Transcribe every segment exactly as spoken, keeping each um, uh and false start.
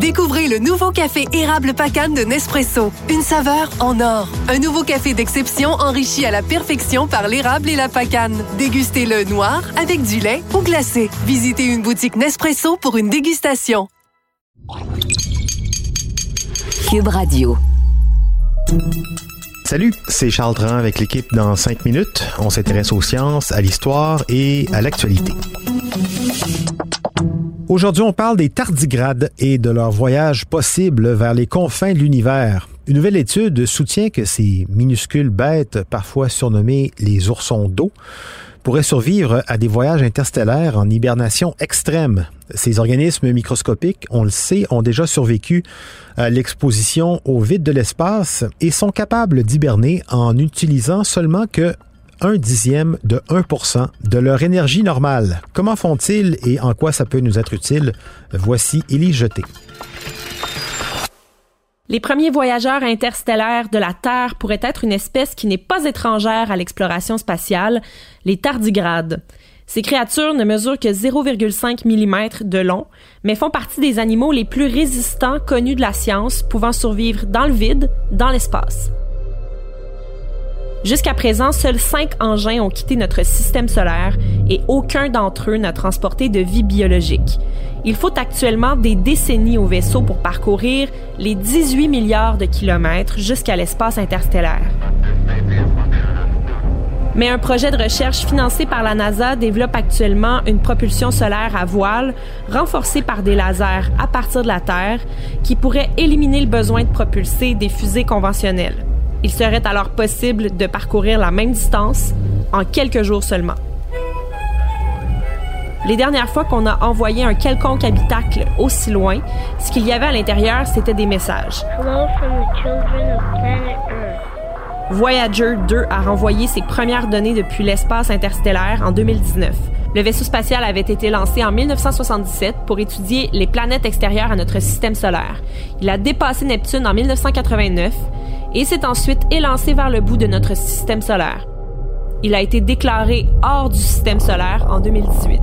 Découvrez le nouveau café érable Pacane de Nespresso. Une saveur en or. Un nouveau café d'exception enrichi à la perfection par l'érable et la Pacane. Dégustez-le noir, avec du lait ou glacé. Visitez une boutique Nespresso pour une dégustation. Cube Radio. Salut, c'est Charles Dran avec l'équipe dans cinq minutes. On s'intéresse aux sciences, à l'histoire et à l'actualité. Aujourd'hui, on parle des tardigrades et de leur voyage possible vers les confins de l'univers. Une nouvelle étude soutient que ces minuscules bêtes, parfois surnommées les oursons d'eau, pourraient survivre à des voyages interstellaires en hibernation extrême. Ces organismes microscopiques, on le sait, ont déjà survécu à l'exposition au vide de l'espace et sont capables d'hiberner en utilisant seulement que un dixième de un pour cent de leur énergie normale. Comment font-ils et en quoi ça peut nous être utile? Voici Élie Jeté. Les premiers voyageurs interstellaires de la Terre pourraient être une espèce qui n'est pas étrangère à l'exploration spatiale, les tardigrades. Ces créatures ne mesurent que zéro virgule cinq millimètres de long, mais font partie des animaux les plus résistants connus de la science, pouvant survivre dans le vide, dans l'espace. Jusqu'à présent, seuls cinq engins ont quitté notre système solaire et aucun d'entre eux n'a transporté de vie biologique. Il faut actuellement des décennies au vaisseau pour parcourir les dix-huit milliards de kilomètres jusqu'à l'espace interstellaire. Mais un projet de recherche financé par la NASA développe actuellement une propulsion solaire à voile renforcée par des lasers à partir de la Terre qui pourrait éliminer le besoin de propulser des fusées conventionnelles. Il serait alors possible de parcourir la même distance en quelques jours seulement. Les dernières fois qu'on a envoyé un quelconque habitacle aussi loin, ce qu'il y avait à l'intérieur, c'était des messages. Hello from the children of planet Earth. Voyager deux a renvoyé ses premières données depuis l'espace interstellaire en deux mille dix-neuf. Le vaisseau spatial avait été lancé en mille neuf cent soixante-dix-sept pour étudier les planètes extérieures à notre système solaire. Il a dépassé Neptune en mille neuf cent quatre-vingt-neuf et s'est ensuite élancé vers le bout de notre système solaire. Il a été déclaré hors du système solaire en deux mille dix-huit.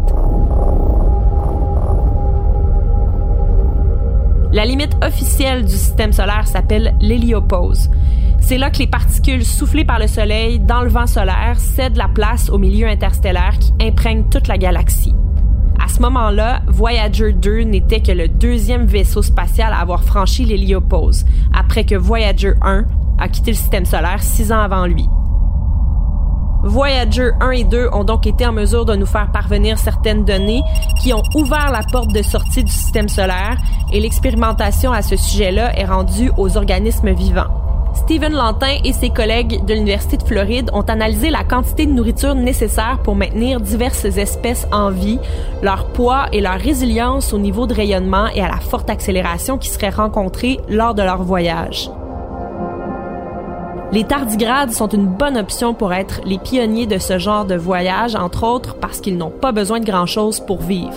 La limite officielle du système solaire s'appelle l'héliopause. C'est là que les particules soufflées par le Soleil dans le vent solaire cèdent la place au milieu interstellaire qui imprègne toute la galaxie. À ce moment-là, Voyager deux n'était que le deuxième vaisseau spatial à avoir franchi l'héliopause, après que Voyager un a quitté le système solaire six ans avant lui. Voyager un et deux ont donc été en mesure de nous faire parvenir certaines données qui ont ouvert la porte de sortie du système solaire et l'expérimentation à ce sujet-là est rendue aux organismes vivants. Stephen Lantin et ses collègues de l'Université de Floride ont analysé la quantité de nourriture nécessaire pour maintenir diverses espèces en vie, leur poids et leur résilience au niveau de rayonnement et à la forte accélération qui serait rencontrée lors de leur voyage. Les tardigrades sont une bonne option pour être les pionniers de ce genre de voyage, entre autres parce qu'ils n'ont pas besoin de grand-chose pour vivre.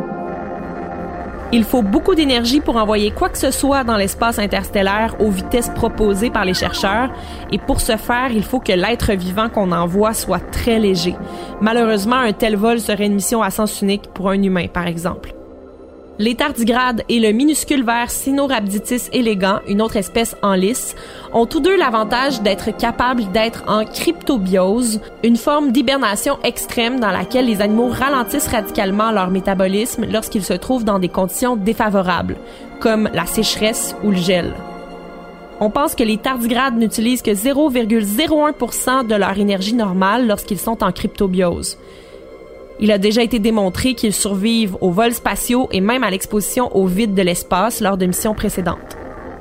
Il faut beaucoup d'énergie pour envoyer quoi que ce soit dans l'espace interstellaire aux vitesses proposées par les chercheurs, et pour ce faire, il faut que l'être vivant qu'on envoie soit très léger. Malheureusement, un tel vol serait une mission à sens unique pour un humain, par exemple. Les tardigrades et le minuscule ver Sinorhabditis elegans, une autre espèce en lice, ont tous deux l'avantage d'être capables d'être en cryptobiose, une forme d'hibernation extrême dans laquelle les animaux ralentissent radicalement leur métabolisme lorsqu'ils se trouvent dans des conditions défavorables, comme la sécheresse ou le gel. On pense que les tardigrades n'utilisent que zéro virgule zéro un pour cent de leur énergie normale lorsqu'ils sont en cryptobiose. Il a déjà été démontré qu'ils survivent aux vols spatiaux et même à l'exposition au vide de l'espace lors de missions précédentes.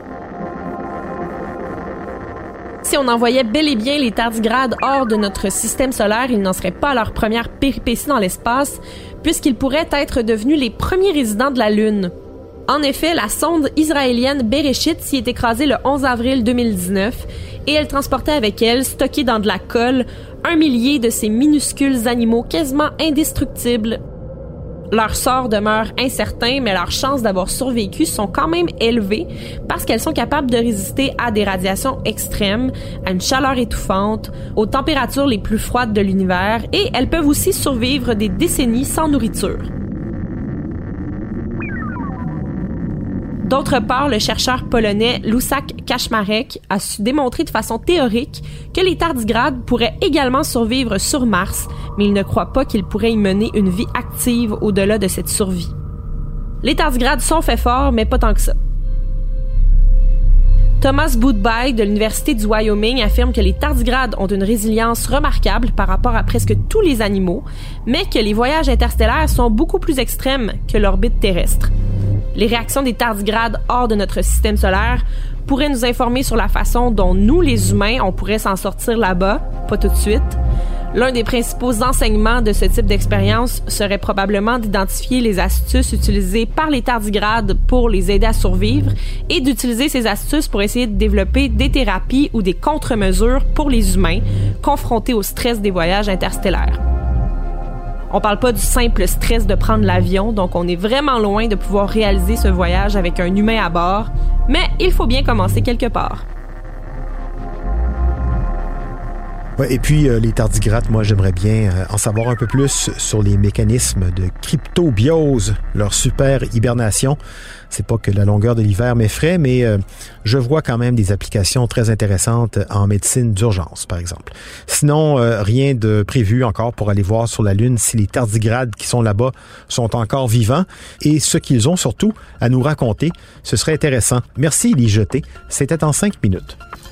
Si on envoyait bel et bien les tardigrades hors de notre système solaire, ils n'en seraient pas à leur première péripétie dans l'espace, puisqu'ils pourraient être devenus les premiers résidents de la Lune. En effet, la sonde israélienne Bereshit s'y est écrasée le onze avril deux mille dix-neuf et elle transportait avec elle, stockée dans de la colle, un millier de ces minuscules animaux quasiment indestructibles. Leur sort demeure incertain, mais leurs chances d'avoir survécu sont quand même élevées parce qu'elles sont capables de résister à des radiations extrêmes, à une chaleur étouffante, aux températures les plus froides de l'univers et elles peuvent aussi survivre des décennies sans nourriture. D'autre part, le chercheur polonais Łukasz Kaczmarek a su démontrer de façon théorique que les tardigrades pourraient également survivre sur Mars, mais il ne croit pas qu'ils pourraient y mener une vie active au-delà de cette survie. Les tardigrades sont faits forts, mais pas tant que ça. Thomas Boudbye de l'Université du Wyoming affirme que les tardigrades ont une résilience remarquable par rapport à presque tous les animaux, mais que les voyages interstellaires sont beaucoup plus extrêmes que l'orbite terrestre. Les réactions des tardigrades hors de notre système solaire pourraient nous informer sur la façon dont nous, les humains, on pourrait s'en sortir là-bas, pas tout de suite. L'un des principaux enseignements de ce type d'expérience serait probablement d'identifier les astuces utilisées par les tardigrades pour les aider à survivre et d'utiliser ces astuces pour essayer de développer des thérapies ou des contre-mesures pour les humains confrontés au stress des voyages interstellaires. On parle pas du simple stress de prendre l'avion, donc on est vraiment loin de pouvoir réaliser ce voyage avec un humain à bord, mais il faut bien commencer quelque part. Ouais, et puis, euh, les tardigrades, moi, j'aimerais bien euh, en savoir un peu plus sur les mécanismes de cryptobiose, leur super hibernation. C'est pas que la longueur de l'hiver m'effraie, mais euh, je vois quand même des applications très intéressantes en médecine d'urgence, par exemple. Sinon, euh, rien de prévu encore pour aller voir sur la Lune si les tardigrades qui sont là-bas sont encore vivants et ce qu'ils ont surtout à nous raconter. Ce serait intéressant. Merci, Élie Jeté. C'était en cinq minutes.